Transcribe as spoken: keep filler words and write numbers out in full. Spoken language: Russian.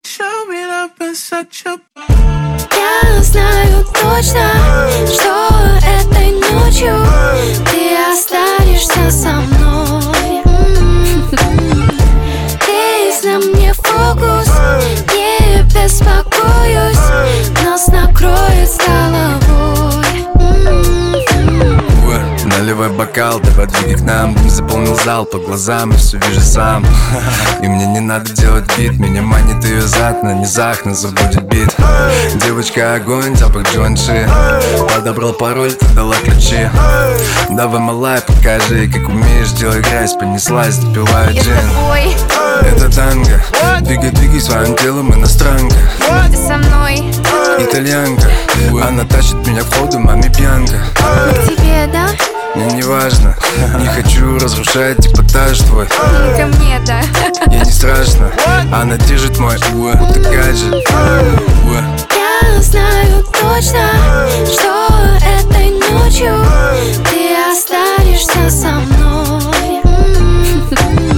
show me love in such a... Я знаю точно, что этой ночью ты останешься со мной. Ты на мне фокус, не беспокоюсь, нас накроет с головой. Наливай бокал, давай двигай к нам. Дым заполнил зал, по глазам и все вижу сам. И мне не надо делать бит, меня манит ее зад, на низах нас забудет бит. Девочка огонь, запах джонши. Подобрал пароль, ты дала ключи. Давай, малая, покажи, как умеешь, делай грязь. Понеслась, допиваю джин. Это танго, двигай, двигай своим телом, иностранка. Ты со мной, Итальянка, она тащит меня в ходу, маме пьянка. к тебе, да? Мне не важно, не хочу разрушать эпатаж твой. Ко мне, да? Ей не страшно, она держит мой уэ, такая же уэ. Я знаю точно, что этой ночью ты останешься со мной.